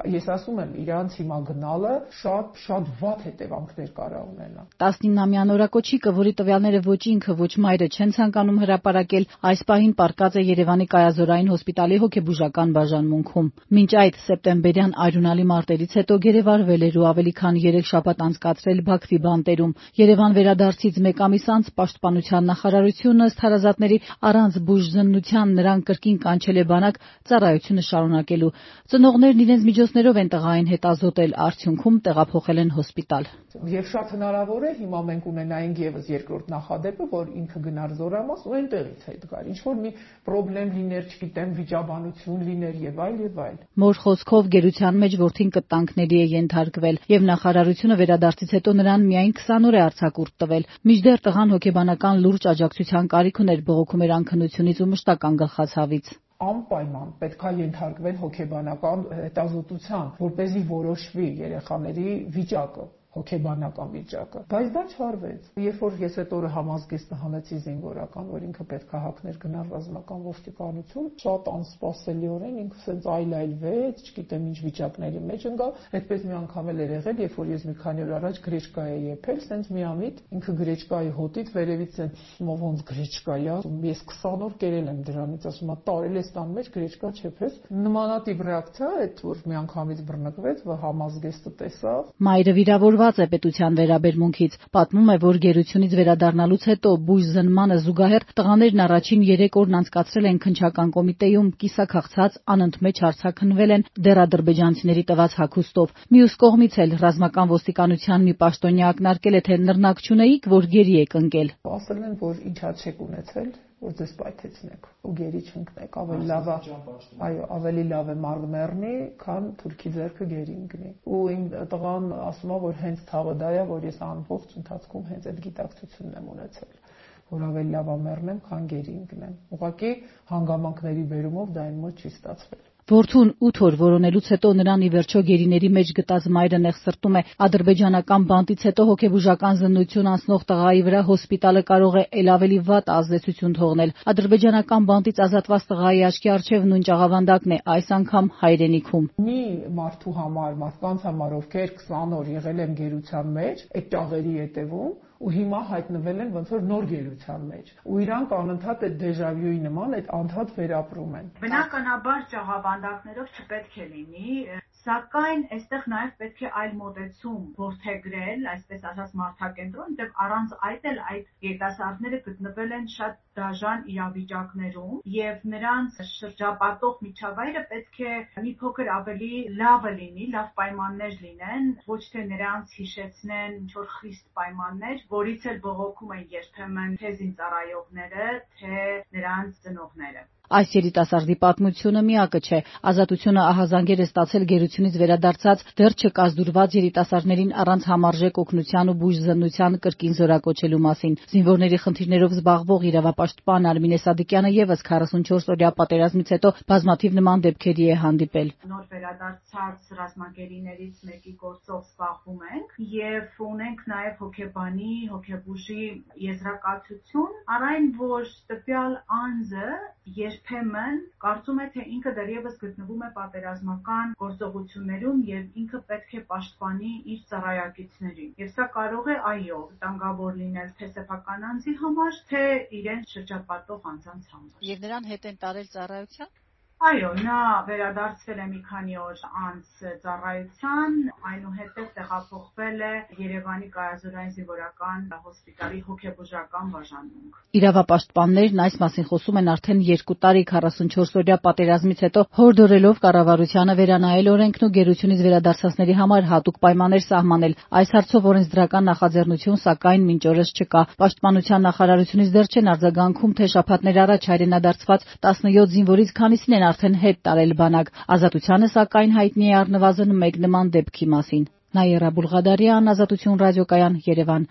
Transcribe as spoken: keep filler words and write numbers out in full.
Ես ասում եմ, իրանց հիմա գնալը շատ շատ վատ հետևանքներ կարա ունենա։ տասնինամյա նորակոչիկը, որի տվյալները ոչ ինքը, ոչ մայրը չեն ցանկանում հրապարակել, այս պահին պառկած է Երևանի Կայազորային հոսպիտալի հոգեբուժական բաժանմունքում։ Մինչ այդ սեպտեմբերյան արյունալի մարտերից հետո գերեվարվել էր ու ավելի քան երեք շաբաթ անցկացրել Բաքվի բանտերում։ Երևան վերադարձից մեկ ամիս անց Պաշտպանության նախարարությունը ըստ հարազատների առանց բուժզննության նրան կրկին կանչել է բանակ ծառայությունը շարունակելու։ Ծնողներն իրենց միջոցներով են տղային հետազոտել, արդյունքում տեղափոխել են հոսպիտալ։ Եվ շատ հնարավոր է հիմա մենք ունենայինք եւս երկրորդ նախադեպը, որ ինքը գնար Զորամաս ու այնտեղից հետ գար։ Ինչ որ մի խնդրեմ լիներ, չգիտեմ, վիճաբանություն լիներ եւ այլ եւ այլ։ Մոր խոսքով գերության մեջ որդին կտանքների է ենթարկվել եւ նախարարությունը վերադարձից հետո նրան միայն քսան օր է արձակուրդ տվել։ Մինչդեռ տղան հոգեբանական լուրջ աջակցության կարիք ուներ, բողոքում էր անքնությունից ու մշտական գլխացավից։ Անպայման պետք է ենթարկվել հոգեբանական հետազոտության, որպեսզի որոշվի երեխաների վիճակը, հոգեբանական վիճակը, բայց դա չարվեց։ Երբ որ ես այդ օրը համազգեստը հանեցի զինվորական, որ ինքը պետք է հագներ գնար ռազմական ոստիկանություն, շատ անսպասելիորեն ինքը սենց այլ-այլվեց, չգիտեմ ինչ վիճակների մեջ ընկա, այդպես մի անգամ էլ էր եղել, երբ որ ես մի քանի օր առաջ գրեչկա էի եփել, սենց միամիտ ինքը գրեչկայի հոտից վերևից սենց ոնց գրեչկա է, ես քսան օր կերել եմ դրանից, ասում եմ տարել ես տան մեջ գրեչկա չեփես։ Նմանատիպ ռեակցիա այդ որ մի անգամից բռնկվեց, որ համազգեստը տեսավ։ Մայրը վիրավորված է պետության վերաբերմունքից, պատմում է, որ գերությունից վերադառնալուց հետո բուժզնմանը զուգահեռ տղաներն առաջին երեք օրն անցկացրել են քննչական կոմիտեում, կիսաքաղցած անընդմեջ հարցաքննվել են դեռադրբեջանցիների տված հագուստով։ Մյուս կողմից էլ ռազմական ոստիկանության մի պաշտոնյա ակնարկել է, թե նռնակ չունեիք, որ գերի եք ընկել։ Ասել են, որ ինչա չեք ունեցել, որ ձեզ պայթեցնեք ու գերի չընկնեք, ավելի լավ է, այո, ավելի լավ է մարդ մեռնի, քան թուրքի ձեռքը գերի ընկնի։ Ու իմ տղան ասում է, որ հենց ցավը դա է, որ ես ամբողջ ընթացքում հենց այդ գիտակցությունն եմ ունեցել, որ ավելի լավ է մեռնեմ, քան գերի ընկնեմ։ Ուղղակի հանգամանքների բերումով դա այն մոտ չի ստացվել։ Որդուն ութ օր որոնելուց հետո նրան ի վերջո գերիների մեջ գտած մայրը նեղսրտում է, ադրբեջանական բանտից հետո հոգեբուժական զննություն անցնող տղայի վրա հոսպիտալը կարող է ել ավելի վատ ազդեցություն թողնել։ Ադրբեջանական բանտից ազատված տղայի աչքի առջև նույն ճաղավանդակն է, այս անգամ հայրենիքում։ Մի մարդու համար, մարդկանց համար, ովքեր քսան օր եղել են գերության մեջ, այդ ճաղերի հետևում ու հիմա հայտնվել են ոնց որ նոր գերության մեջ ու իրանք անընդհատ այդ դեժավյուի նման այդ անդադ վերապրում են։ Բնականաբար ճաղավանդակներով չպետք է լինի, սակայն այստեղ նաև պետք է այլ մոտեցում որդեգրել, այսպես ասած մարդակենտրոն, որտեղ առանց այդ էլ այդ երիտասարդները գտնվել են շատ դաժան իրավիճակներում եւ նրանց շրջապատող միջավայրը պետք է մի փոքր ավելի լավը լինի, լավ պայմաններ լինեն, ոչ թե նրանց հիշեցնեն ինչ որ խիստ պայմաններ, որից էլ բողոքում են երբեմն թե զինծառայողները, թե նրանց ծնողները։ Այս երիտասարդի պատմությունը միակը չէ։ Ազատությունը ահազանգեր է ստացել գերությունից վերադարձած դեռ չկազդուրված երիտասարդներին առանց համարժեք օգնության ու բուժզննության կրկին զորակոչելու մասին։ Զինվորների խնդիրներով զբաղվող իրավապաշտպան Արմինե Սադիկյանը եւս քառասունչորս օրյա պատերազմից հետո բազմաթիվ նման դեպքերի է հանդիպել։ Նոր վերադարձած ռազմագերիներից մեկի գործով զբաղվում ենք եւ ունենք նաեւ հոգեբանի, հոգեբուժի եզրակացություն, առայն որ տվյալ անձը երբեմն կարծում է, թե ինքը դեռևս գտնվում է պատերազմական գործողություններում եւ ինքը պետք է պաշտպանի իր ծառայակիցներին։ Եվ սա կարող է այո, վտանգավոր լինել թե սեփական անձի համար, թե իրենց շրջապատող անձանց համար։ Եվ նրան հետ են տարել ծառայության։ Այո, նա վերադարձվել է մի քանի օր անց ծառայության, այնուհետև տեղափոխվել է Երևանի Կայազորային զինվորական հոսպիտալի հոգեբուժական բաժանմունք։ Իրավապաշտպաններն այս մասին խոսում են արդեն երկու տարի քառասունչորս օրյա պատերազմից հետո, հորդորելով կառավարությանը վերանայել օրենքն ու գերությունից վերադարձածների համար հատուկ պայմաններ սահմանել։ Այս հարցով օրենսդրական նախաձեռնություն սակայն մինչ օրս չկա։ Պաշտպանության նախարարությունից դեռ չեն արձագանքում, թե շաբաթներ առաջ հայրենադարձված տասնյոթ զինվորից քանիսին են արդեն հետ տարել բանակ։ Ազատությանը սակայն հայտնի է առնվազն մեկ նման դեպքի մասին։ Նաիրա Բուլղադարյան, Ազատություն ռադիոկայան, Երևան։